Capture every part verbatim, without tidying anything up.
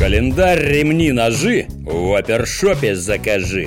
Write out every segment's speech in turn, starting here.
Календарь, ремни, ножи в опершопе закажи.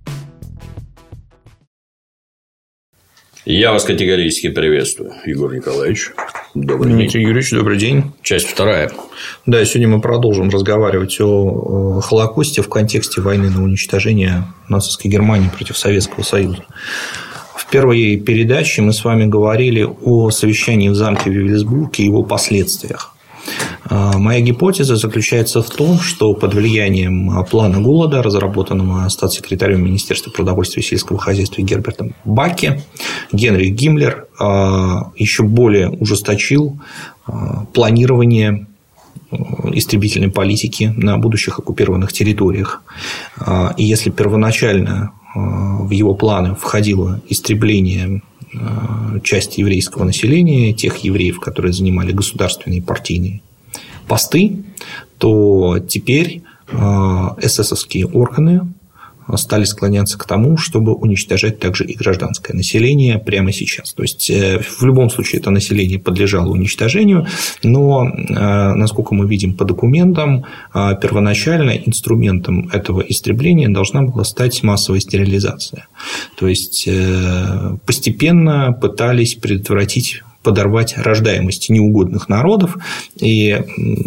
Я вас категорически приветствую, Егор Николаевич. Добрый день. Дмитрий Юрьевич, добрый день. Часть вторая. Да, сегодня мы продолжим разговаривать о Холокосте в контексте войны на уничтожение нацистской Германии против Советского Союза. В первой передаче мы с вами говорили о совещании в замке Вивельсбург и его последствиях. Моя гипотеза заключается в том, что под влиянием плана голода, разработанного статс-секретарем Министерства продовольствия и сельского хозяйства Гербертом Баке, Генрих Гиммлер еще более ужесточил планирование истребительной политики на будущих оккупированных территориях. И если первоначально в его планы входило истребление части еврейского населения, тех евреев, которые занимали государственные и партийные посты, то теперь эсэсовские органы стали склоняться к тому, чтобы уничтожать также и гражданское население прямо сейчас. То есть, в любом случае, это население подлежало уничтожению, но, насколько мы видим по документам, первоначально инструментом этого истребления должна была стать массовая стерилизация. То есть, постепенно пытались предотвратить, подорвать рождаемость неугодных народов и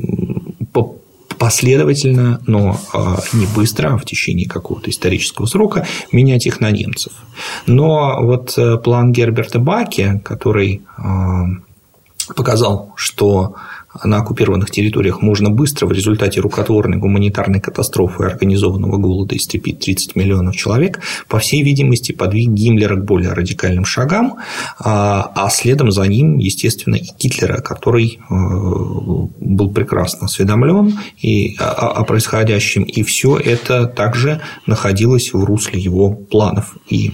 последовательно, но не быстро, а в течение какого-то исторического срока менять их на немцев. Но вот план Герберта Баке, который показал, что на оккупированных территориях можно быстро в результате рукотворной гуманитарной катастрофы и организованного голода истребить тридцать миллионов человек, по всей видимости, подвиг Гиммлера к более радикальным шагам, а следом за ним, естественно, и Гитлера, который был прекрасно осведомлен и о происходящем, и все это также находилось в русле его планов и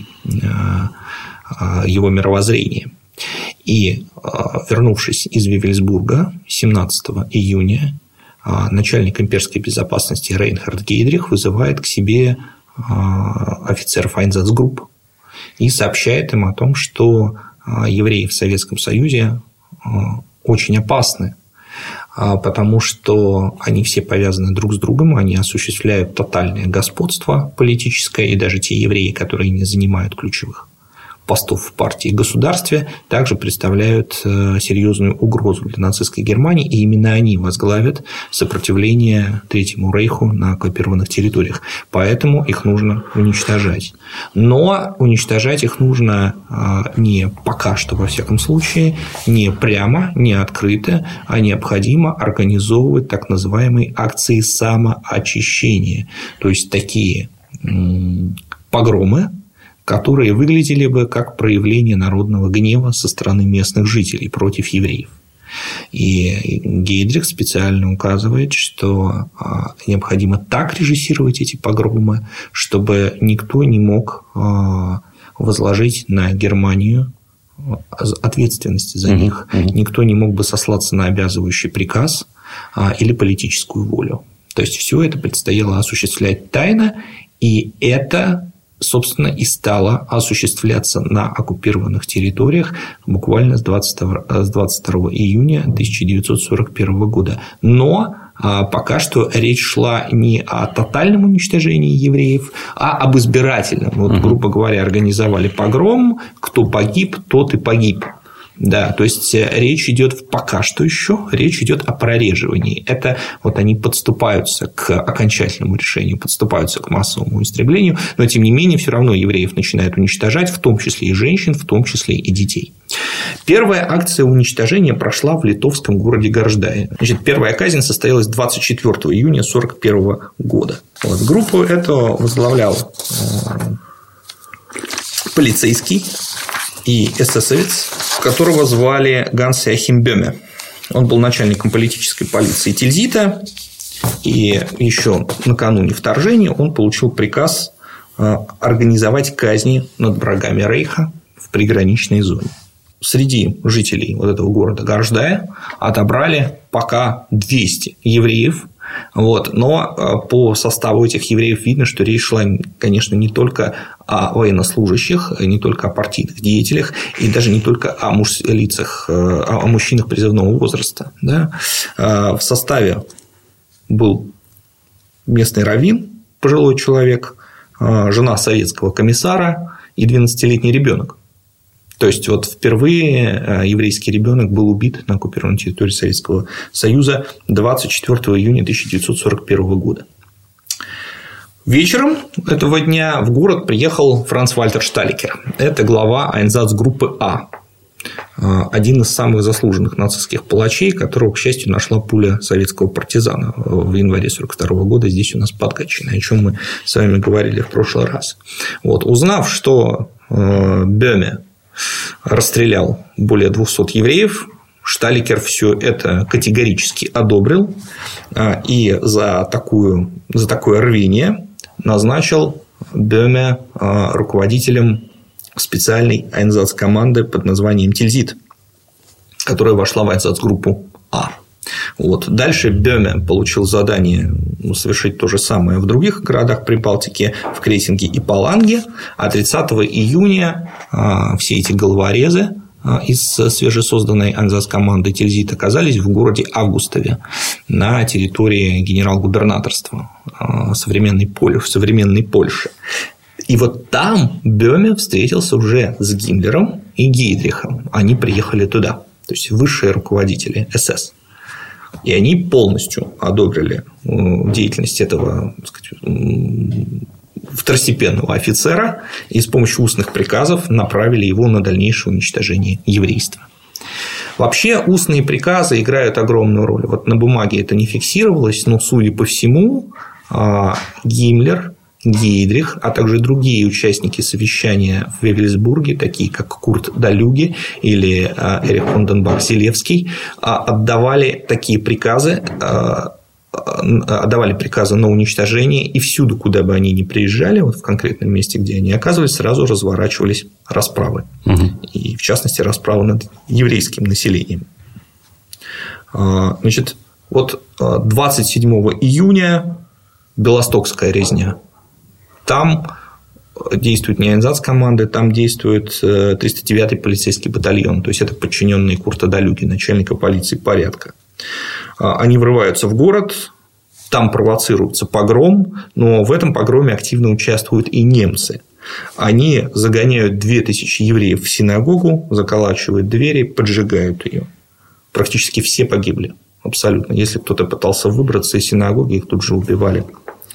его мировоззрения. И, вернувшись из Вивельсбурга семнадцатого июня, начальник имперской безопасности Рейнхард Гейдрих вызывает к себе офицеров Айнсацгрупп и сообщает им о том, что евреи в Советском Союзе очень опасны, потому что они все повязаны друг с другом, они осуществляют тотальное господство политическое, и даже те евреи, которые не занимают ключевых постов в партии и государстве, также представляют серьезную угрозу для нацистской Германии, и именно они возглавят сопротивление Третьему Рейху на оккупированных территориях. Поэтому их нужно уничтожать. Но уничтожать их нужно не пока что, во всяком случае, не прямо, не открыто, а необходимо организовывать так называемые акции самоочищения. То есть, такие погромы, которые выглядели бы как проявление народного гнева со стороны местных жителей против евреев. И Гейдрих специально указывает, что необходимо так режиссировать эти погромы, чтобы никто не мог возложить на Германию ответственности за них, никто не мог бы сослаться на обязывающий приказ или политическую волю. То есть, все это предстояло осуществлять тайно, и это, собственно, и стало осуществляться на оккупированных территориях буквально с двадцать второго июня тысяча девятьсот сорок первого года. Но пока что речь шла не о тотальном уничтожении евреев, а об избирательном. Вот, грубо говоря, организовали погром, кто погиб, тот и погиб. Да, то есть, речь идет пока что еще, речь идет о прореживании. Это вот они подступаются к окончательному решению, подступаются к массовому истреблению, но, тем не менее, все равно евреев начинают уничтожать, в том числе и женщин, в том числе и детей. Первая акция уничтожения прошла в литовском городе Гарждае. Значит, первая казнь состоялась двадцать четвёртого июня сорок первого года. Вот, группу эту возглавлял полицейский и эсэсовец, которого звали Ганс Йоахим Бёме. Он был начальником политической полиции Тильзита, и еще накануне вторжения он получил приказ организовать казни над врагами Рейха в приграничной зоне. Среди жителей вот этого города Гарждая отобрали пока двести евреев. Вот. Но по составу этих евреев видно, что речь шла, конечно, не только о военнослужащих, не только о партийных деятелях, и даже не только о муж... лицах, о мужчинах призывного возраста. Да? В составе был местный раввин, пожилой человек, жена советского комиссара и двенадцатилетний ребенок. То есть, вот впервые еврейский ребенок был убит на оккупированной территории Советского Союза двадцать четвёртого июня тысяча девятьсот сорок первого года. Вечером этого дня в город приехал Франц-Вальтер Шталикер. Это глава Айнсацгруппы А. Один из самых заслуженных нацистских палачей, которого, к счастью, нашла пуля советского партизана в январе сорок второго года здесь у нас под Гатчиной, о чем мы с вами говорили в прошлый раз. Вот. Узнав, что Бёме расстрелял более двухсот евреев, Шталикер все это категорически одобрил и за, такую, за такое рвение назначил Бёме руководителем специальной айнсац-команды под названием Тильзит, которая вошла в Айнсац-группу А. Вот. Дальше Бёме получил задание совершить то же самое в других городах Прибалтики, в Крейсинге и Паланге. А тридцатого июня все эти головорезы из свежесозданной айнсац-команды Тильзит оказались в городе Августове на территории генерал-губернаторства современной, Поль... современной Польши. И вот там Бёме встретился уже с Гиммлером и Гейдрихом. Они приехали туда, то есть высшие руководители эс эс. И они полностью одобрили деятельность этого, так сказать, второстепенного офицера и с помощью устных приказов направили его на дальнейшее уничтожение еврейства. Вообще устные приказы играют огромную роль. Вот на бумаге это не фиксировалось, но, судя по всему, Гиммлер, Гейдрих, а также другие участники совещания в Вевельсбурге, такие как Курт Далюге или Эрих Хонденбах-Зелевский, отдавали такие приказы, отдавали приказы на уничтожение, и всюду, куда бы они ни приезжали, вот в конкретном месте, где они оказывались, сразу разворачивались расправы. Угу. И, в частности, расправы над еврейским населением. Значит, вот двадцать седьмого июня Белостокская резня. Там действует не айнсац-команды, там действует триста девятый полицейский батальон. То есть, это подчиненные Курта Далюги, начальника полиции порядка. Они врываются в город, там провоцируется погром, но в этом погроме активно участвуют и немцы. Они загоняют две тысячи евреев в синагогу, заколачивают двери, поджигают ее. Практически все погибли. Абсолютно. Если кто-то пытался выбраться из синагоги, их тут же убивали.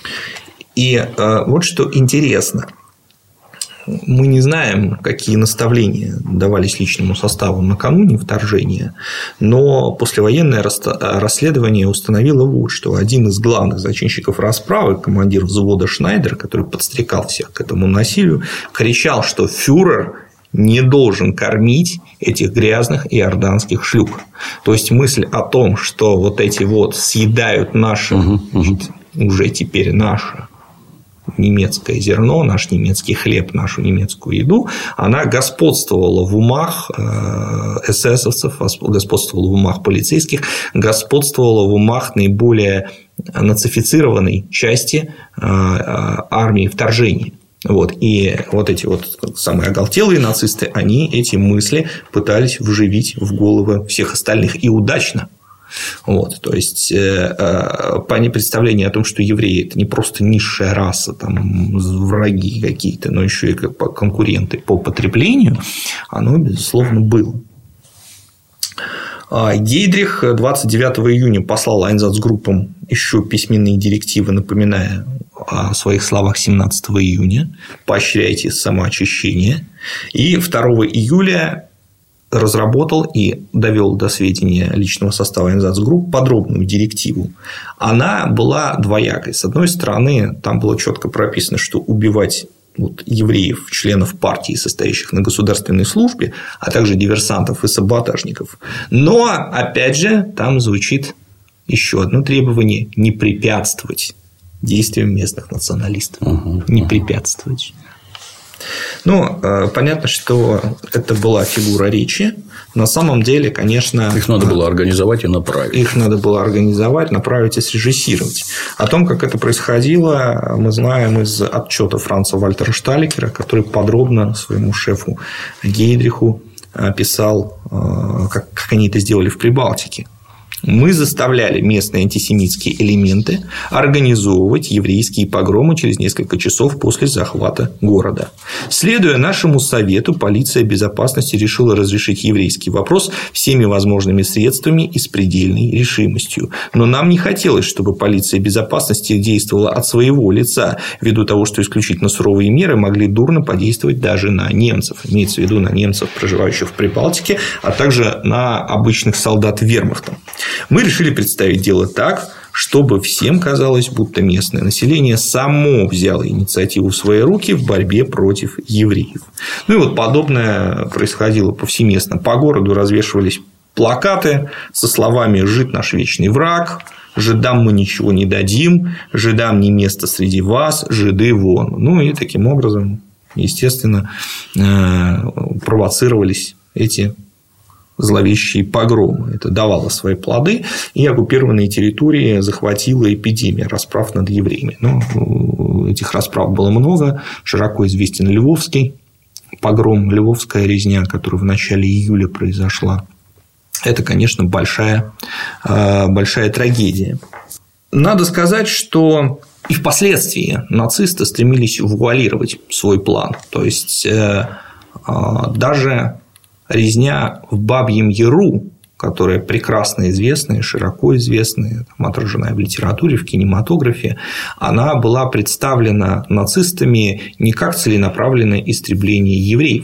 И э, вот что интересно. Мы не знаем, какие наставления давались личному составу накануне вторжения, но послевоенное расследование установило вот что. Один из главных зачинщиков расправы, командир взвода Шнайдер, который подстрекал всех к этому насилию, кричал, что фюрер не должен кормить этих грязных иорданских шлюх. То есть, мысль о том, что вот эти вот съедают наше, угу, значит, уже теперь наше немецкое зерно, наш немецкий хлеб, нашу немецкую еду, она господствовала в умах эсэсовцев, господствовала в умах полицейских, господствовала в умах наиболее нацифицированной части армии вторжения. Вот. И вот эти вот самые оголтелые нацисты, они эти мысли пытались вживить в головы всех остальных. И удачно. Вот, то есть, представление о том, что евреи – это не просто низшая раса, там, враги какие-то, но еще и конкуренты по потреблению, оно, безусловно, было. Гейдрих двадцать девятого июня послал айнсац-группам еще письменные директивы, напоминая о своих словах семнадцатого июня: поощряйте самоочищение. И второго июля разработал и довел до сведения личного состава айнсац-групп подробную директиву. Она была двоякой. С одной стороны, там было четко прописано, что убивать вот евреев, членов партии, состоящих на государственной службе, а также диверсантов и саботажников. Но, опять же, там звучит еще одно требование – не препятствовать действиям местных националистов. Угу. Не препятствовать. Ну, понятно, что это была фигура речи. На самом деле, конечно… Их надо было организовать и направить. Их надо было организовать, направить и срежиссировать. О том, как это происходило, мы знаем из отчета Франца Вальтера Шталикера, который подробно своему шефу Гейдриху описал, как они это сделали в Прибалтике. Мы заставляли местные антисемитские элементы организовывать еврейские погромы через несколько часов после захвата города. Следуя нашему совету, полиция безопасности решила разрешить еврейский вопрос всеми возможными средствами и с предельной решимостью. Но нам не хотелось, чтобы полиция безопасности действовала от своего лица, ввиду того, что исключительно суровые меры могли дурно подействовать даже на немцев. Имеется в виду на немцев, проживающих в Прибалтике, а также на обычных солдат вермахта. Мы решили представить дело так, чтобы всем казалось, будто местное население само взяло инициативу в свои руки в борьбе против евреев. Ну и вот подобное происходило повсеместно. По городу развешивались плакаты со словами «Жид наш вечный враг», «Жидам мы ничего не дадим», «Жидам не место среди вас», «Жиды вон». Ну и таким образом, естественно, провоцировались эти зловещие погромы. Это давало свои плоды, и оккупированные территории захватила эпидемия расправ над евреями. Но этих расправ было много. Широко известен Львовский погром, Львовская резня, которая в начале июля произошла. Это, конечно, большая, большая трагедия. Надо сказать, что и впоследствии нацисты стремились вуалировать свой план. То есть, даже резня в Бабьем Яру, которая прекрасно известная, широко известная, отраженная в литературе, в кинематографе, она была представлена нацистами не как целенаправленное истребление евреев.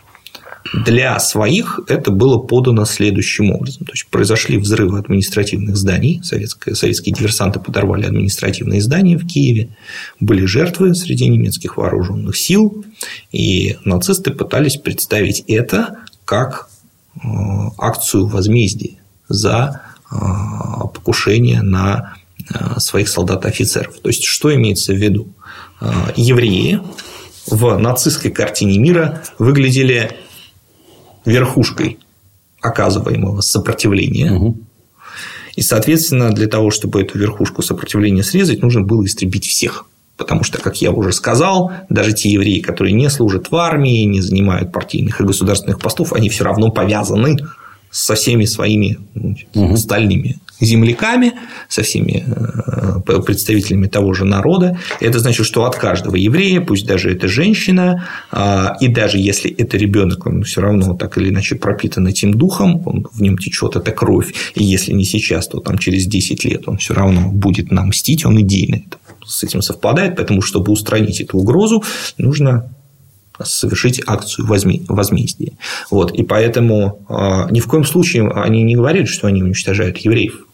Для своих это было подано следующим образом. То есть, произошли взрывы административных зданий. Советские, советские диверсанты подорвали административные здания в Киеве. Были жертвы среди немецких вооруженных сил. И нацисты пытались представить это как акцию возмездия за покушение на своих солдат и офицеров. То есть, что имеется в виду? Евреи в нацистской картине мира выглядели верхушкой оказываемого сопротивления. Угу. И, соответственно, для того, чтобы эту верхушку сопротивления срезать, нужно было истребить всех. Потому что, как я уже сказал, даже те евреи, которые не служат в армии, не занимают партийных и государственных постов, они все равно повязаны со всеми своими угу. стальными земляками, со всеми представителями того же народа. Это значит, что от каждого еврея, пусть даже это женщина, и даже если это ребенок, он все равно так или иначе пропитан этим духом, он, в нем течет эта кровь, и если не сейчас, то там через десять лет он все равно будет нам мстить, он идейно с этим совпадает, поэтому, чтобы устранить эту угрозу, нужно совершить акцию возмездия. Вот. И поэтому э, ни в коем случае они не говорили, что они уничтожают евреев.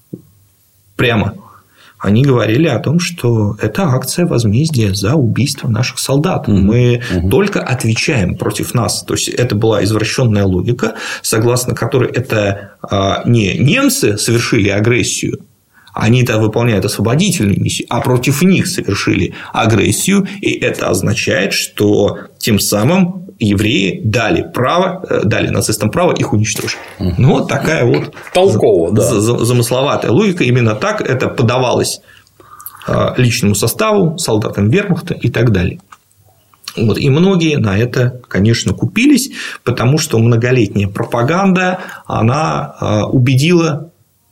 Прямо. Они говорили о том, что это акция возмездия за убийство наших солдат. Mm-hmm. Мы mm-hmm. только отвечаем против нас. То есть, это была извращенная логика, согласно которой это э, не немцы совершили агрессию, они-то выполняют освободительную миссию, а против них совершили агрессию, и это означает, что тем самым евреи дали право, дали нацистам право их уничтожить. Угу. Ну, вот такая вот толково, да. замысловатая логика. Именно так это подавалось личному составу, солдатам вермахта и так далее. Вот. И многие на это, конечно, купились, потому что многолетняя пропаганда, она убедила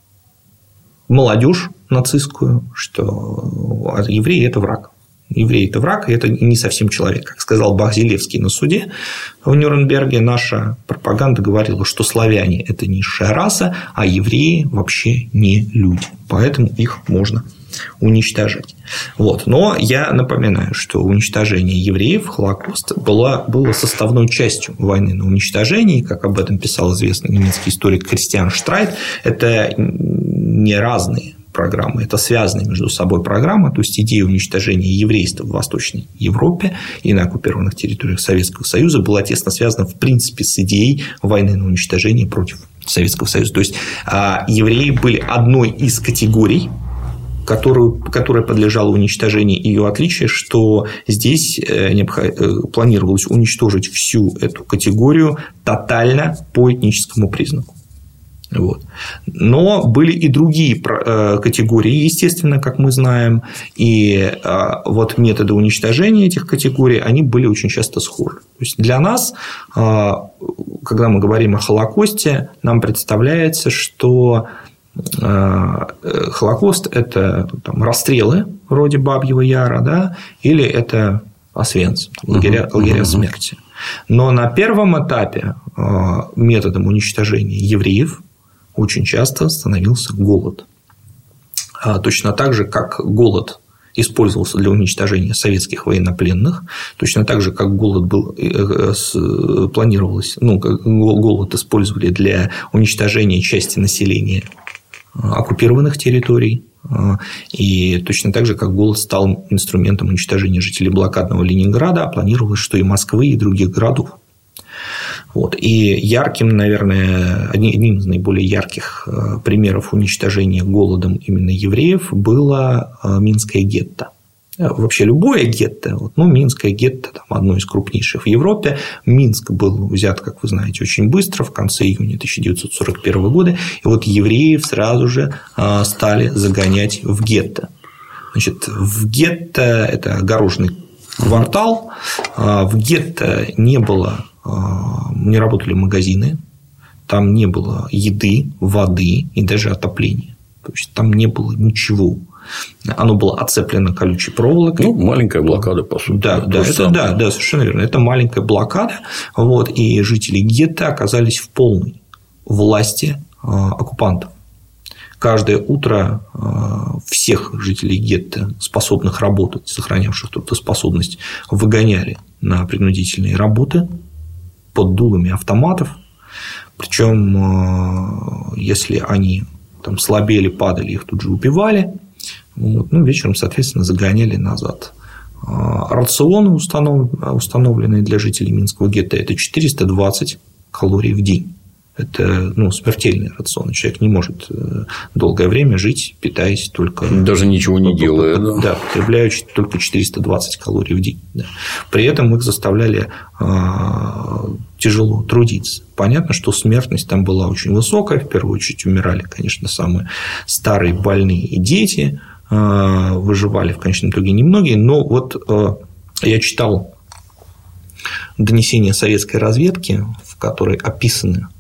молодежь нацистскую, что евреи – это враг. Евреи – это враг, и это не совсем человек. Как сказал Бах-Зелевский на суде в Нюрнберге, наша пропаганда говорила, что славяне – это низшая раса, а евреи вообще не люди. Поэтому их можно уничтожать. Вот. Но я напоминаю, что уничтожение евреев, Холокост, было, было составной частью войны на уничтожение. Как об этом писал известный немецкий историк Кристиан Штрайт, это не разные программы, это связанные между собой программы. То есть, идея уничтожения еврейства в Восточной Европе и на оккупированных территориях Советского Союза была тесно связана, в принципе, с идеей войны на уничтожение против Советского Союза. То есть, евреи были одной из категорий, которую, которая подлежала уничтожению. Ее отличие, что здесь планировалось уничтожить всю эту категорию тотально по этническому признаку. Вот. Но были и другие категории, естественно, как мы знаем, и вот методы уничтожения этих категорий, они были очень часто схожи. То есть, для нас, когда мы говорим о Холокосте, нам представляется, что Холокост – это там, расстрелы вроде Бабьего Яра, да, или это Освенцим, лагеря, лагеря смерти. Но на первом этапе методом уничтожения евреев очень часто становился голод. Точно так же, как голод использовался для уничтожения советских военнопленных, точно так же, как голод был, планировалось, ну, голод использовали для уничтожения части населения оккупированных территорий, и точно так же, как голод стал инструментом уничтожения жителей блокадного Ленинграда, а планировалось, что и Москвы, и других городов. Вот. И ярким, наверное, одним из наиболее ярких примеров уничтожения голодом именно евреев было Минское гетто. Вообще любое гетто, вот, ну, Минское гетто там, одно из крупнейших в Европе. Минск был взят, как вы знаете, очень быстро, в конце июня тысяча девятьсот сорок первого года. И вот евреев сразу же стали загонять в гетто. Значит, в гетто – это огороженный квартал. В гетто не было, не работали магазины, там не было еды, воды и даже отопления. То есть там не было ничего. Оно было оцеплено колючей проволокой. Ну, маленькая блокада, по сути. Да, да, это, да, да, совершенно верно. Это маленькая блокада. Вот, и жители гетто оказались в полной власти оккупантов. Каждое утро всех жителей гетто, способных работать, сохранявших трудоспособность, выгоняли на принудительные работы под дулами автоматов. Причем, если они там слабели, падали, их тут же убивали. Вот, ну, вечером, соответственно, загоняли назад. Рационы, установленные для жителей Минского гетто, это четыреста двадцать калорий в день. Это, ну, смертельный рацион. Человек не может долгое время жить, питаясь только... Даже ничего не делая. Да, да, потребляя только четыреста двадцать калорий в день. Да. При этом их заставляли тяжело трудиться. Понятно, что смертность там была очень высокая. В первую очередь умирали, конечно, самые старые, больные и дети. Выживали в конечном итоге немногие. Но вот я читал донесения советской разведки, в которой описаны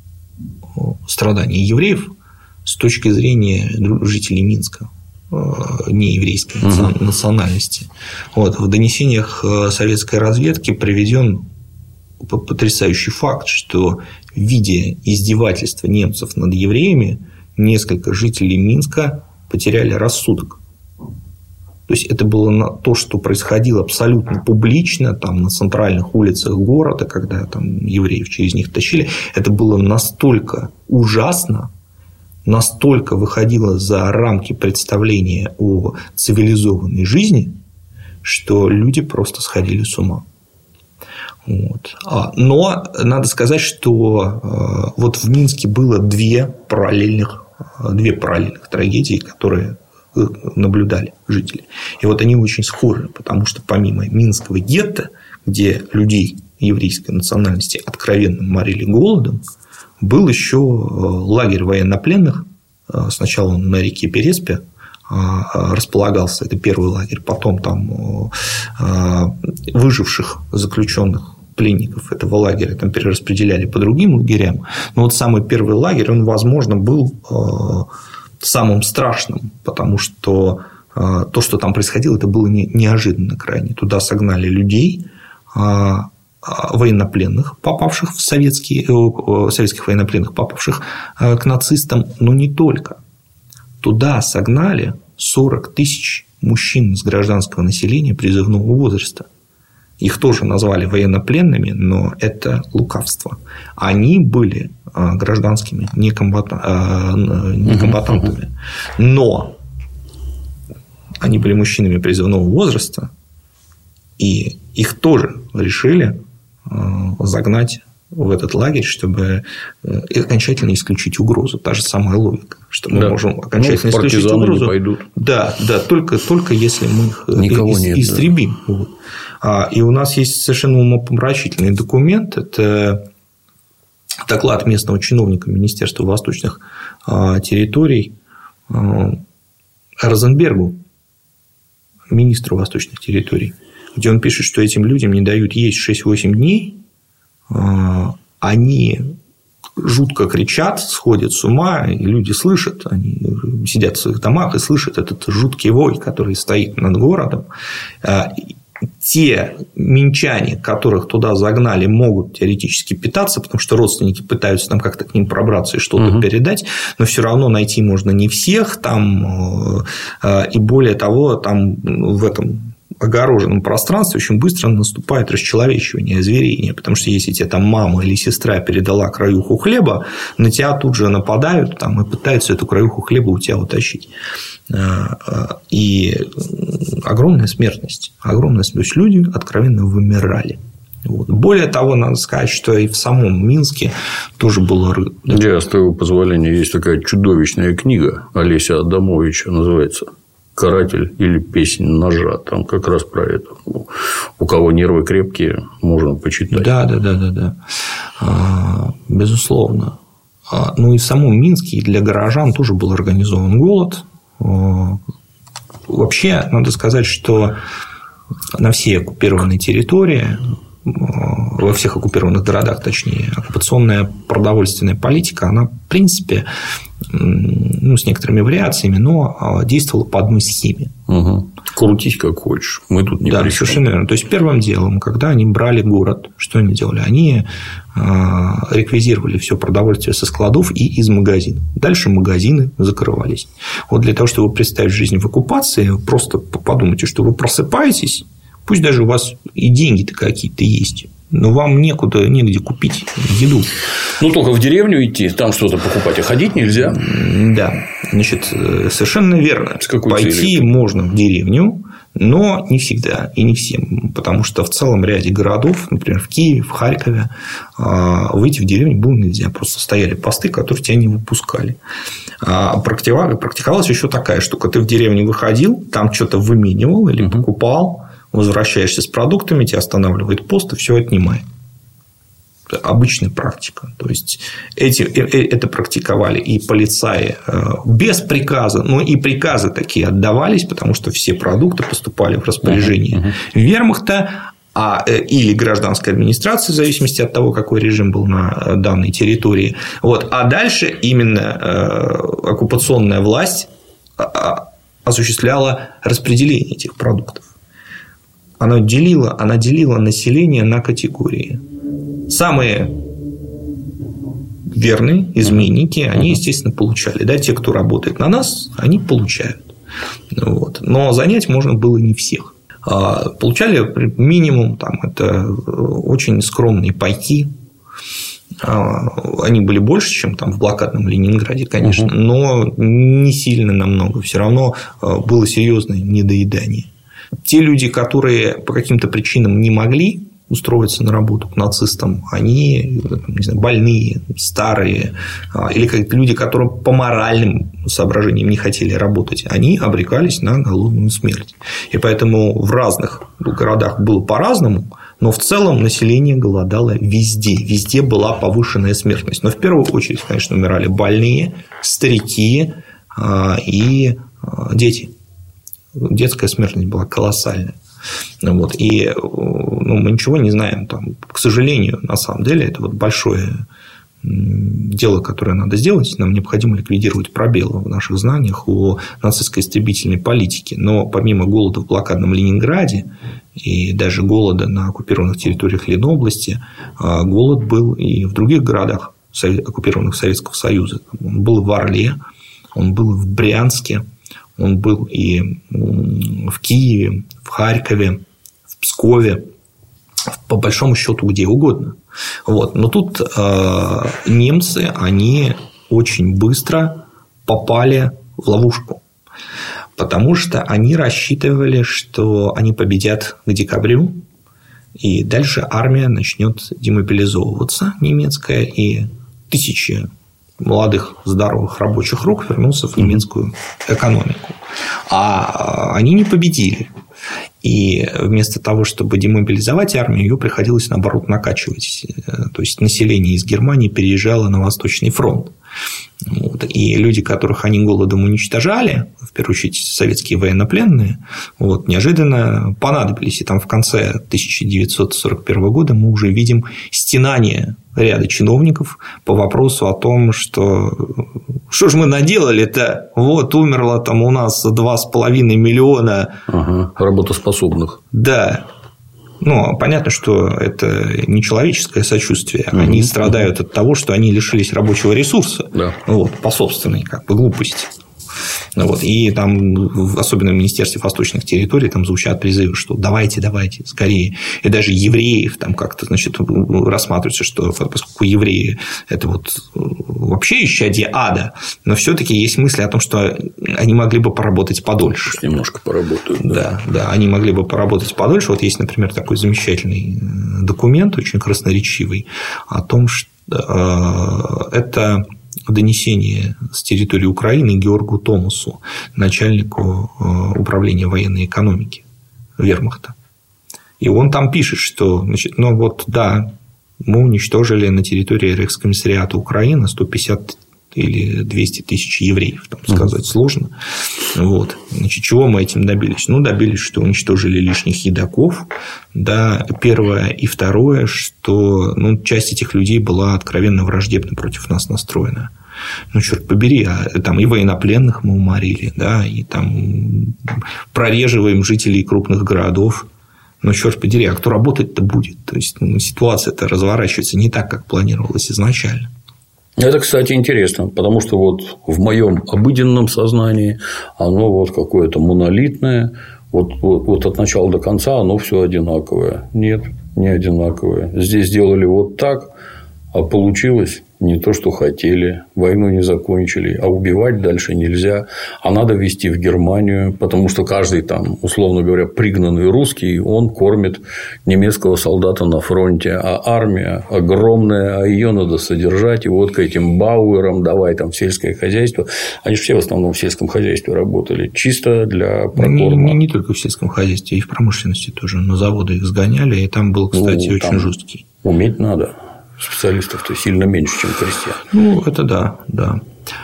страдания евреев с точки зрения жителей Минска, нееврейской угу. национальности. Вот. В донесениях советской разведки приведен потрясающий факт, что, видя издевательства немцев над евреями, несколько жителей Минска потеряли рассудок. То есть это было то, что происходило абсолютно публично, там, на центральных улицах города, когда там, евреев через них тащили. Это было настолько ужасно, настолько выходило за рамки представления о цивилизованной жизни, что люди просто сходили с ума. Вот. Но надо сказать, что вот в Минске было две параллельных, две параллельных трагедии, которые наблюдали жители. И вот они очень схожи, потому что помимо Минского гетто, где людей еврейской национальности откровенно морили голодом, был еще лагерь военнопленных. Сначала он на реке Переспе располагался, это первый лагерь, потом там выживших заключенных пленников этого лагеря там перераспределяли по другим лагерям. Но вот самый первый лагерь, он, возможно, был самым страшным, потому что то, что там происходило, это было неожиданно крайне. Туда согнали людей, военнопленных, попавших в советские, советских военнопленных, попавших к нацистам, но не только. Туда согнали сорок тысяч мужчин из гражданского населения призывного возраста. Их тоже назвали военнопленными, но это лукавство. Они были гражданскими некомбатантами. Но они были мужчинами призывного возраста, и их тоже решили загнать в этот лагерь, чтобы окончательно исключить угрозу. Та же самая логика, что мы да. можем окончательно ну, исключить угрозу. Не пойдут. Да, да, только, только если мы их Никого нет, истребим. Да. Вот. И у нас есть совершенно умопомрачительный документ. Это доклад местного чиновника Министерства восточных территорий Розенбергу, министру восточных территорий, где он пишет, что этим людям не дают есть шесть-восемь дней. Они жутко кричат, сходят с ума, и люди слышат, они сидят в своих домах и слышат этот жуткий вой, который стоит над городом. Те минчане, которых туда загнали, могут теоретически питаться, потому что родственники пытаются там как-то к ним пробраться и что-то угу. передать, но все равно найти можно не всех там, и более того, там в этом огороженном пространстве очень быстро наступает расчеловечивание, озверение, потому что если тебе там мама или сестра передала краюху хлеба, на тебя тут же нападают там, и пытаются эту краюху хлеба у тебя утащить. И огромная смертность, огромная смертность. Люди откровенно вымирали. Вот. Более того, надо сказать, что и в самом Минске тоже было... Я, с твоего позволения, есть такая чудовищная книга Олеся Адамовича, называется «Каратель» или «Песнь ножа». Там как раз про это. У кого нервы крепкие, можно почитать. Да, да, да, да, да. Безусловно. Ну и в самом Минске для горожан тоже был организован голод. Вообще, надо сказать, что на всей оккупированной территории, во всех оккупированных городах, точнее, оккупационная продовольственная политика, она, в принципе, ну, с некоторыми вариациями, но действовала по одной схеме. Угу. Крутись как хочешь. Мы тут не Да, причем. совершенно верно. То есть, первым делом, когда они брали город, что они делали? Они реквизировали все продовольствие со складов и из магазинов. Дальше магазины закрывались. Вот для того, чтобы представить жизнь в оккупации, просто подумайте, что вы просыпаетесь, пусть даже у вас и деньги-то какие-то есть, но вам некуда, негде купить еду. Ну, только в деревню идти, там что-то покупать, а ходить нельзя. Да, значит, совершенно верно. С какой Пойти целью? можно в деревню, но не всегда и не всем, потому что в целом ряде городов, например, в Киеве, в Харькове, выйти в деревню было нельзя. Просто стояли посты, которые тебя не выпускали. Практиковалась еще такая штука. Ты в деревню выходил, там что-то выменивал или покупал, возвращаешься с продуктами, тебя останавливает пост и все отнимает. Это обычная практика. То есть, эти, это практиковали и полицаи без приказа, но и приказы такие отдавались, потому что все продукты поступали в распоряжение uh-huh, uh-huh. вермахта а, или гражданской администрации, в зависимости от того, какой режим был на данной территории. Вот. А дальше именно оккупационная власть осуществляла распределение этих продуктов. Она делила, она делила население на категории. Самые верные изменники, они, естественно, получали. Да, те, кто работает на нас, они получают. Вот. Но занять можно было не всех. Получали минимум, там, это очень скромные пайки. Они были больше, чем там в блокадном Ленинграде, конечно, угу. но не сильно намного. Все равно было серьезное недоедание. Те люди, которые по каким-то причинам не могли устроиться на работу к нацистам, они не знаю, больные, старые, или как люди, которые по моральным соображениям не хотели работать, они обрекались на голодную смерть. И поэтому в разных городах было по-разному, но в целом население голодало везде. Везде была повышенная смертность. Но в первую очередь, конечно, умирали больные, старики и дети. Детская смертность была колоссальная. Вот. И ну, мы ничего не знаем. Там, к сожалению, на самом деле, это вот большое дело, которое надо сделать. Нам необходимо ликвидировать пробелы в наших знаниях о нацистской истребительной политике. Но помимо голода в блокадном Ленинграде и даже голода на оккупированных территориях Ленобласти, голод был и в других городах, оккупированных Советского Союза. Он был в Орле, он был в Брянске. Он был и в Киеве, в Харькове, в Пскове, по большому счету где угодно. Вот. Но тут э, немцы, они очень быстро попали в ловушку, потому что они рассчитывали, что они победят к декабрю, и дальше армия начнет демобилизовываться немецкая, и тысячи молодых, здоровых рабочих рук вернулся в немецкую экономику. А они не победили. И вместо того, чтобы демобилизовать армию, ее приходилось, наоборот, накачивать. То есть, население из Германии переезжало на Восточный фронт. Вот. И люди, которых они голодом уничтожали, в первую очередь советские военнопленные, вот, неожиданно понадобились. И там в конце тысяча девятьсот сорок первого года мы уже видим стенание ряда чиновников по вопросу о том, что что же мы наделали-то? Вот умерло там у нас два с половиной миллиона ага, работоспособных. Да. Ну, понятно, что это нечеловеческое сочувствие. Они mm-hmm. страдают от того, что они лишились рабочего ресурса. Да. Вот, по собственной как бы глупости. Вот. И там, особенно в Министерстве восточных территорий, там звучат призывы, что давайте, давайте, скорее. И даже евреев там как-то, значит, рассматривается, что поскольку евреи – это вот вообще исчадие ада, но все-таки есть мысли о том, что они могли бы поработать подольше. Пусть немножко поработают. Да. да, да, они могли бы поработать подольше. Вот есть, например, такой замечательный документ, очень красноречивый, о том, что это донесение с территории Украины Георгу Томасу, начальнику управления военной экономики Вермахта. И он там пишет, что, значит, ну вот, да, мы уничтожили на территории Рейхскомиссариата Украины сто пятьдесят или двести тысяч евреев, там сказать mm-hmm. сложно. Вот. Значит, чего мы этим добились? Ну, добились, что уничтожили лишних едоков. Да, первое. И второе, что ну, часть этих людей была откровенно враждебно против нас настроена. Ну, черт побери, а там и военнопленных мы уморили, да, и там прореживаем жителей крупных городов. Но, черт подери, а кто работать-то будет? То есть, ну, ситуация-то разворачивается не так, как планировалось изначально. Это, кстати, интересно, потому что вот в моем обыденном сознании оно вот какое-то монолитное, вот, вот, вот от начала до конца оно все одинаковое. Нет, не одинаковое. Здесь сделали вот так, а получилось не то, что хотели, войну не закончили, а убивать дальше нельзя, а надо везти в Германию, потому что каждый там, условно говоря, пригнанный русский, он кормит немецкого солдата на фронте, а армия огромная, а ее надо содержать, и вот к этим Бауэрам давай там в сельское хозяйство, они же все в основном в сельском хозяйстве работали, чисто для прокорма. Не, не, не только в сельском хозяйстве, и в промышленности тоже, на заводы их сгоняли, и там был, кстати, ну, очень жесткий. Уметь надо. Специалистов-то сильно меньше, чем крестьян. Ну, это да, да.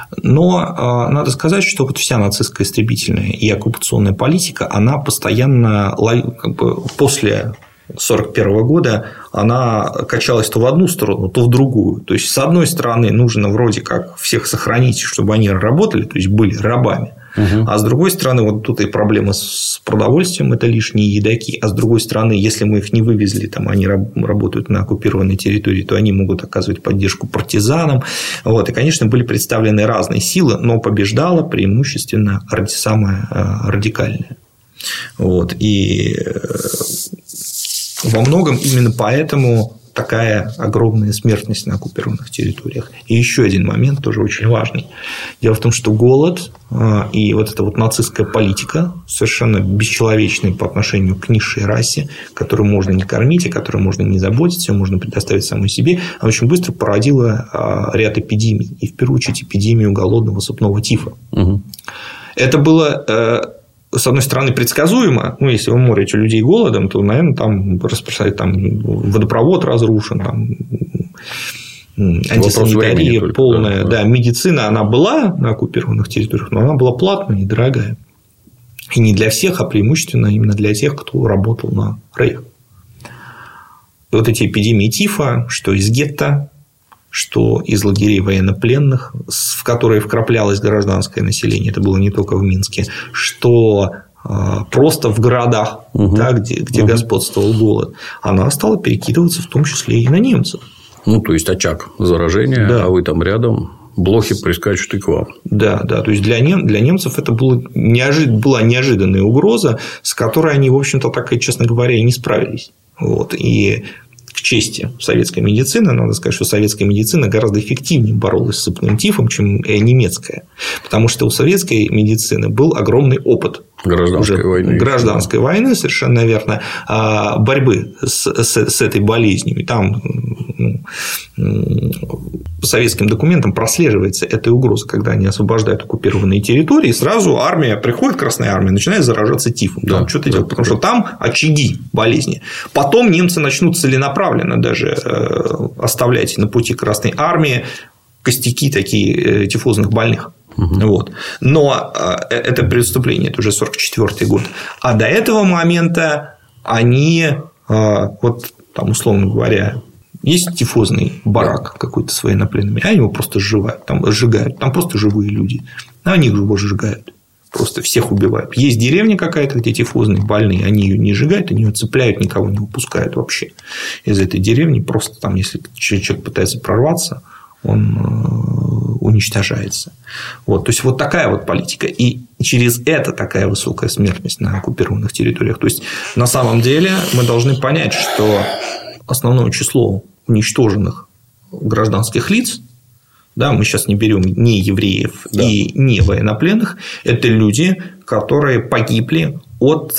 Но э, надо сказать, что вот вся нацистская истребительная и оккупационная политика, она постоянно, как бы, после сорок первого года она качалась то в одну сторону, то в другую. То есть, с одной стороны, нужно вроде как всех сохранить, чтобы они работали, то есть были рабами. Угу. А с другой стороны, вот тут и проблема с продовольствием, это лишние едоки. А с другой стороны, если мы их не вывезли, там они работают на оккупированной территории, то они могут оказывать поддержку партизанам. Вот. И, конечно, были представлены разные силы, но побеждала преимущественно самая радикальная. Вот. И во многом именно поэтому такая огромная смертность на оккупированных территориях. И еще один момент тоже очень важный. Дело в том, что голод и вот эта вот нацистская политика, совершенно бесчеловечная по отношению к низшей расе, которую можно не кормить, о которой можно не заботиться, ее можно предоставить самой себе, она очень быстро породила ряд эпидемий. И в первую очередь эпидемию голодного сыпного тифа. Угу. Это было... с одной стороны, предсказуемо, ну, если вы морите людей голодом, то, наверное, там распространяется там водопровод разрушен, там антисанитария полная, только, да. да, медицина, она была на оккупированных территориях, но она была платная и дорогая. И не для всех, а преимущественно именно для тех, кто работал на рейх. И вот эти эпидемии тифа, что из гетто, что из лагерей военнопленных, в которые вкраплялось гражданское население, это было не только в Минске, что просто в городах, угу. да, где, где угу. господствовал голод, она стала перекидываться в том числе и на немцев. Ну, то есть очаг заражения, да. а вы там рядом, блохи прискачут и к вам. Да, да. То есть для, нем, для немцев это было неожид... была неожиданная угроза, с которой они, в общем-то, так и, честно говоря, и не справились. Вот. И к чести советской медицины, надо сказать, что советская медицина гораздо эффективнее боролась с сыпным тифом, чем немецкая. Потому что у советской медицины был огромный опыт гражданской уже войны. Гражданской войны, совершенно верно, борьбы с, с, с этой болезнью. И там ну, по советским документам прослеживается эта угроза, когда они освобождают оккупированные территории, и сразу армия, приходит Красная армия, начинает заражаться тифом. Да, там что-то да, делать, потому да. что там очаги болезни. Потом немцы начнут целенаправленно даже оставлять на пути Красной армии костяки такие тифозных больных. Угу. Вот. Но это преступление, это уже сорок четвёртый год. А до этого момента они, вот там, условно говоря, есть тифозный барак какой-то с военнопленными, они его просто сжигают, там, сжигают, там просто живые люди, а они его сжигают, просто всех убивают. Есть деревня какая-то, где тифозные больные, они ее не сжигают, они ее цепляют, никого не выпускают вообще из этой деревни, просто там, если человек пытается прорваться, он уничтожается. Вот. То есть, вот такая вот политика. И через это такая высокая смертность на оккупированных территориях. То есть, на самом деле, мы должны понять, что основное число уничтоженных гражданских лиц, да, мы сейчас не берем ни евреев, да, и не военнопленных, это люди, которые погибли от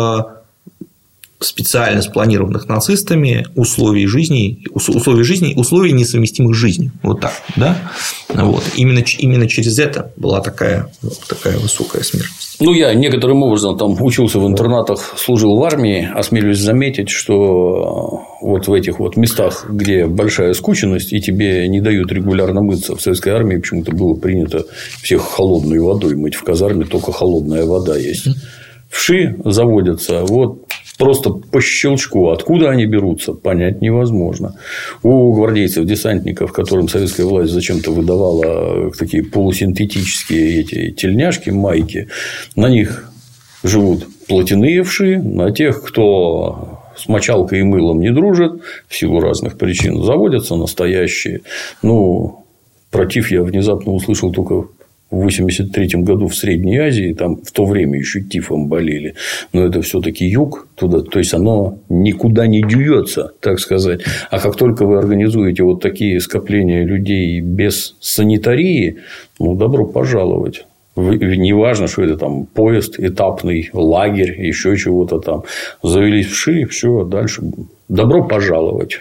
специально спланированных нацистами условий жизни, условий жизни, условий, несовместимых с жизнью. Вот так, да? Вот. Именно, именно через это была такая, вот, такая высокая смертность. Ну, я некоторым образом там учился в интернатах, служил в армии, осмелюсь заметить, что вот в этих вот местах, где большая скученность, и тебе не дают регулярно мыться, в советской армии почему-то было принято всех холодной водой мыть, в казарме только холодная вода есть. Вши заводятся вот просто по щелчку. Откуда они берутся, понять невозможно. У гвардейцев, десантников, которым советская власть зачем-то выдавала такие полусинтетические эти тельняшки, майки, на них живут плотяные вши, на тех, кто с мочалкой и мылом не дружит, в силу разных причин, заводятся настоящие. Ну, про тиф я внезапно услышал только в восемьдесят третьем году в Средней Азии, там в то время еще тифом болели, но это все-таки юг туда, то есть оно никуда не дюется, так сказать. А как только вы организуете вот такие скопления людей без санитарии, ну, добро пожаловать. Не важно, что это там поезд этапный, лагерь, еще чего-то там. Завелись вши, все, дальше добро пожаловать,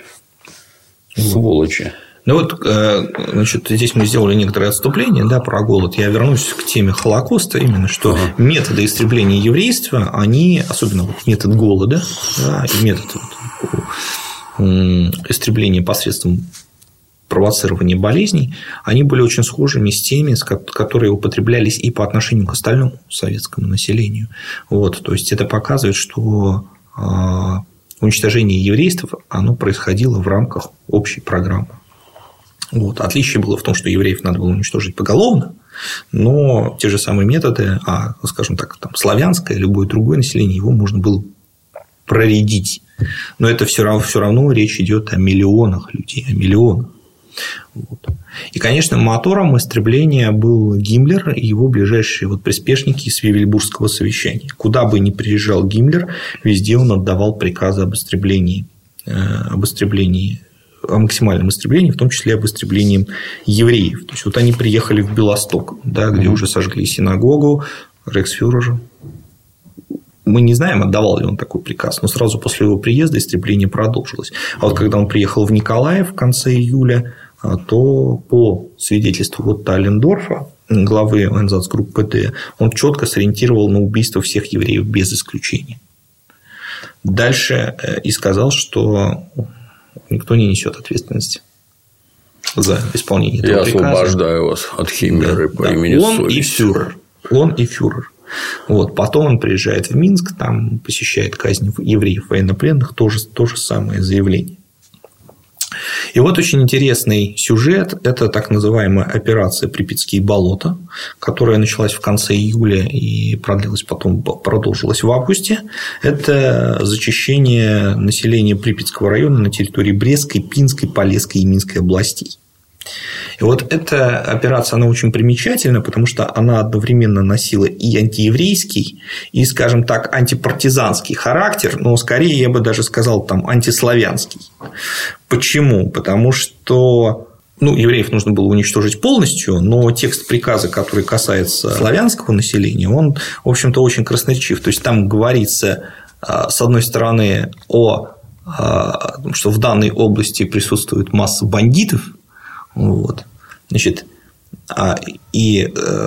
сволочи. Ну вот, значит, здесь мы сделали некоторое отступление, да, про голод. Я вернусь к теме Холокоста, именно что ага. методы истребления еврейства, они, особенно вот метод голода, да, и метод вот, истребления посредством провоцирования болезней, они были очень схожими с теми, которые употреблялись и по отношению к остальному советскому населению. Вот, то есть это показывает, что уничтожение еврейства, оно происходило в рамках общей программы. Вот. Отличие было в том, что евреев надо было уничтожить поголовно, но те же самые методы, а, скажем так, там, славянское, любое другое население, его можно было проредить. Но это все равно, все равно речь идет о миллионах людей, о миллионах. Вот. И, конечно, мотором истребления был Гиммлер и его ближайшие вот приспешники из Вивельбургского совещания. Куда бы ни приезжал Гиммлер, везде он отдавал приказы об истреблении, об истреблении о максимальном истреблении, в том числе об истреблении евреев. То есть, вот они приехали в Белосток, да, где mm-hmm. уже сожгли синагогу, рейхсфюрер. Мы не знаем, отдавал ли он такой приказ, но сразу после его приезда истребление продолжилось. А вот когда он приехал в Николаев в конце июля, то по свидетельству вот Таллендорфа, главы Айнсацгруппы ПТ, он четко сориентировал на убийство всех евреев без исключения. Дальше и сказал, что никто не несет ответственности за исполнение этого Я приказа. Я освобождаю вас от химеры, да, по да. имени Он совести. и фюрер. Он и фюрер. Вот. Потом он приезжает в Минск, там посещает казнь евреев военнопленных, тоже то же самое заявление. И вот очень интересный сюжет – это так называемая операция «Припятские болота», которая началась в конце июля и продлилась потом, продолжилась в августе. Это зачищение населения Припятского района на территории Брестской, Пинской, Полесской и Минской областей. И вот эта операция, она очень примечательна, потому что она одновременно носила и антиеврейский, и, скажем так, антипартизанский характер, но скорее, я бы даже сказал, там, антиславянский. Почему? Потому что ну, евреев нужно было уничтожить полностью, но текст приказа, который касается славянского населения, он, в общем-то, очень красноречив. То есть, там говорится, с одной стороны, о том, что в данной области присутствует масса бандитов. Вот. Значит, и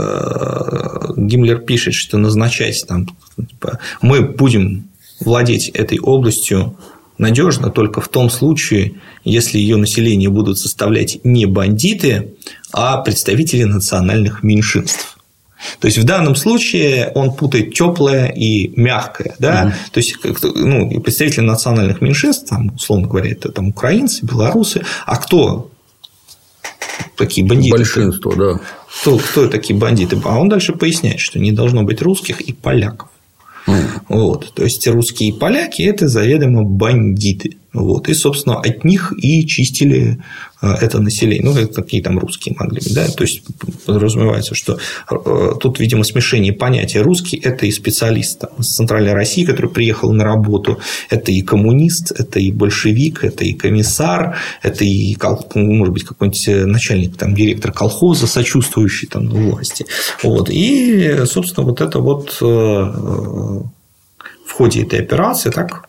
э, Гиммлер пишет, что назначать там, типа, мы будем владеть этой областью надежна только в том случае, если ее население будут составлять не бандиты, а представители национальных меньшинств. То есть в данном случае он путает теплое и мягкое, да, mm-hmm. то есть ну, представители национальных меньшинств, там, условно говоря, это там украинцы, белорусы, а кто такие бандиты? Большинство, да. Кто, кто такие бандиты? А он дальше поясняет, что не должно быть русских и поляков. Mm. Вот. То есть русские и поляки – это заведомо бандиты. Вот. И, собственно, от них и чистили это население. Ну, какие там русские могли быть. Да? То есть подразумевается, что тут, видимо, смешение понятия. Русский – это и специалист там, из Центральной России, который приехал на работу. Это и коммунист, это и большевик, это и комиссар, это и, может быть, какой-нибудь начальник, там, директор колхоза, сочувствующий там, власти. Вот. И, собственно, вот это вот в ходе этой операции так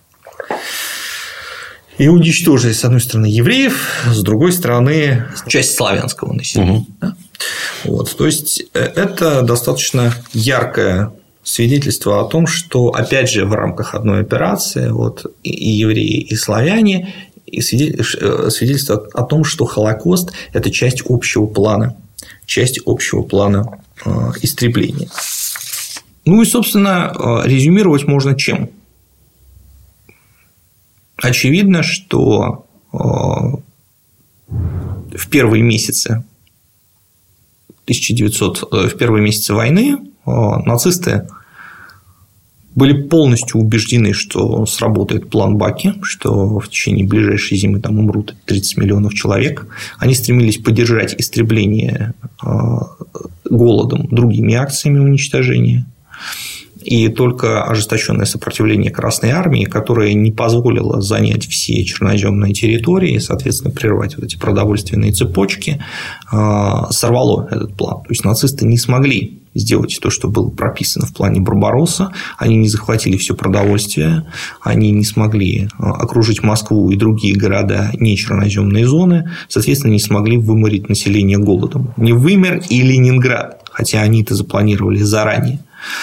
и уничтожили, с одной стороны, евреев, с другой стороны, часть славянского населения. Угу. Да? Вот. То есть это достаточно яркое свидетельство о том, что, опять же, в рамках одной операции вот, и евреи, и славяне, и свидетельство о том, что Холокост – это часть общего плана, часть общего плана истребления. Ну и, собственно, резюмировать можно чем? Очевидно, что в первые месяцы тысяча девятисотых, в первые месяцы войны нацисты были полностью убеждены, что сработает план Баки, что в течение ближайшей зимы там умрут тридцать миллионов человек. Они стремились поддержать истребление голодом другими акциями уничтожения. И только ожесточенное сопротивление Красной Армии, которое не позволило занять все черноземные территории и, соответственно, прервать вот эти продовольственные цепочки, сорвало этот план. То есть нацисты не смогли сделать то, что было прописано в плане Барбаросса. Они не захватили все продовольствие, они не смогли окружить Москву и другие города, не черноземные зоны, соответственно, не смогли выморить население голодом. Не вымер и Ленинград, хотя они это запланировали заранее.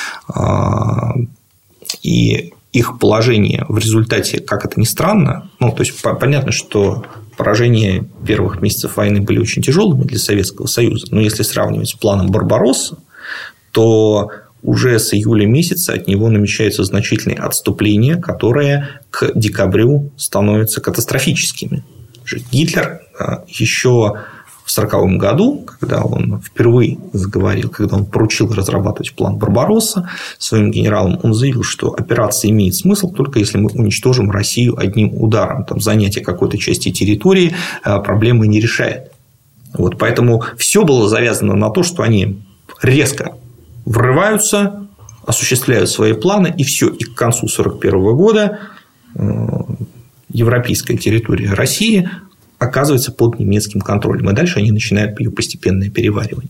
И их положение в результате, как это ни странно, ну, то есть понятно, что поражения первых месяцев войны были очень тяжелыми для Советского Союза, но если сравнивать с планом Барбаросса, то уже с июля месяца от него намечаются значительные отступления, которые к декабрю становятся катастрофическими. Гитлер еще в сороковом году, когда он впервые заговорил, когда он поручил разрабатывать план Барбаросса своим генералам, он заявил, что операция имеет смысл только если мы уничтожим Россию одним ударом. Там, занятие какой-то части территории проблемы не решает. Вот, поэтому все было завязано на то, что они резко врываются, осуществляют свои планы, и все. И к концу сорок первого года европейская территория России оказывается под немецким контролем. И дальше они начинают ее постепенное переваривание.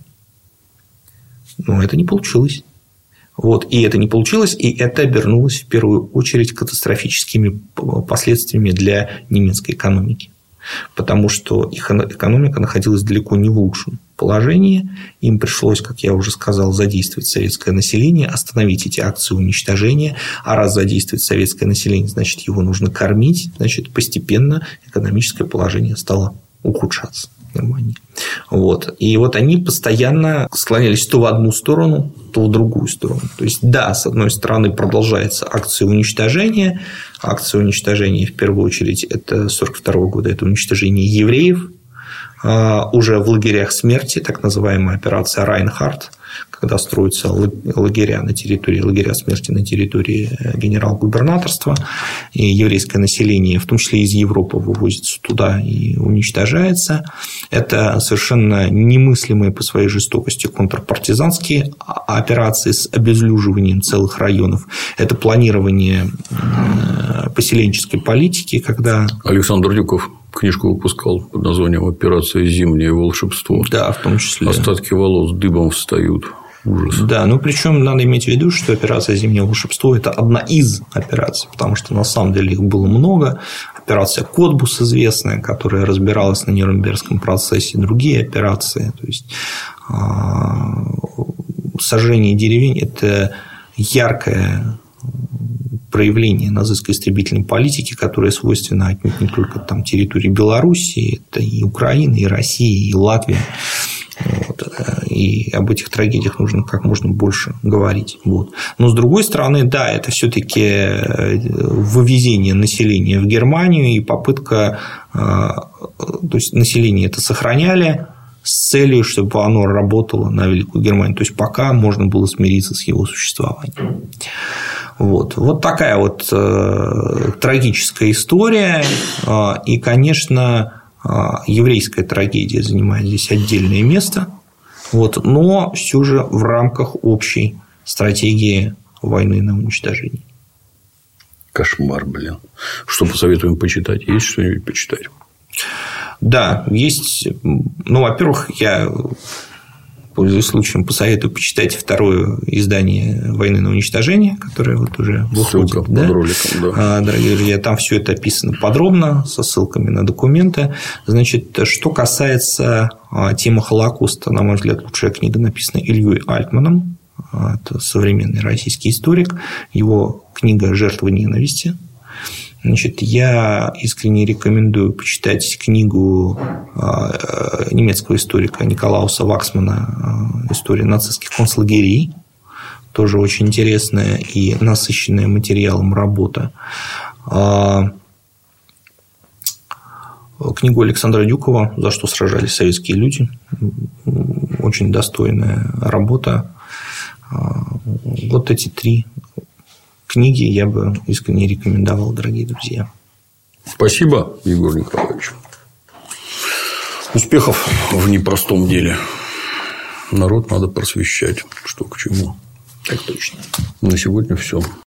Но это не получилось. Вот. И это не получилось, и это обернулось в первую очередь катастрофическими последствиями для немецкой экономики. Потому что их экономика находилась далеко не в лучшем положении. Им пришлось, как я уже сказал, задействовать советское население, остановить эти акции уничтожения. А раз задействовать советское население, значит, его нужно кормить. Значит, постепенно экономическое положение стало ухудшаться в Германии. Вот. И вот они постоянно склонялись то в одну сторону, то в другую сторону. То есть, да, с одной стороны, продолжается акция уничтожения. Акция уничтожения, в первую очередь, это сорок второго года, это уничтожение евреев уже в лагерях смерти, так называемая операция Райнхард, когда строятся лагеря на территории, лагеря смерти на территории генерал-губернаторства, и еврейское население, в том числе из Европы, вывозится туда и уничтожается. Это совершенно немыслимые по своей жестокости контрпартизанские операции с обезлюживанием целых районов. Это планирование поселенческой политики, когда... Александр Дюков книжку выпускал под названием «Операция «Зимнее волшебство». Да, в том числе. Остатки волос дыбом встают. Ужас. Да, ну причем надо иметь в виду, что операция «Зимнее волшебство» – это одна из операций, потому что на самом деле их было много. Операция «Котбус» известная, которая разбиралась на Нюрнбергском процессе, другие операции. То есть сожжение деревень – это яркое проявление нацистской истребительной политики, которая свойственна отнюдь не только там, территории Белоруссии, это и Украина, и Россия, и Латвия. Вот. И об этих трагедиях нужно как можно больше говорить. Вот. Но, с другой стороны, да, это все-таки вывезение населения в Германию и попытка, то есть население это сохраняли с целью, чтобы оно работало на Великую Германию. То есть пока можно было смириться с его существованием. Вот, вот такая вот э, трагическая история. И, конечно, еврейская трагедия занимает здесь отдельное место, вот, но все же в рамках общей стратегии войны на уничтожение. Кошмар, блин. Что посоветуем почитать? Есть что-нибудь почитать? Да, есть. Ну, во-первых, я, пользуясь случаем, посоветую почитать второе издание «Войны на уничтожение», которое вот уже выходит. Ссылка да? под роликом, да. Дорогие друзья, там все это описано подробно, со ссылками на документы. Значит, что касается темы Холокоста, на мой взгляд, лучшая книга написана Ильей Альтманом. Это современный российский историк. Его книга «Жертвы ненависти». Значит, я искренне рекомендую почитать книгу немецкого историка Николауса Ваксмана «История нацистских концлагерей». Тоже очень интересная и насыщенная материалом работа. Книгу Александра Дюкова «За что сражались советские люди». Очень достойная работа. Вот эти три книги я бы искренне рекомендовал, дорогие друзья. Спасибо, Егор Николаевич. Успехов в непростом деле. Народ надо просвещать, что к чему. Так точно. На сегодня все.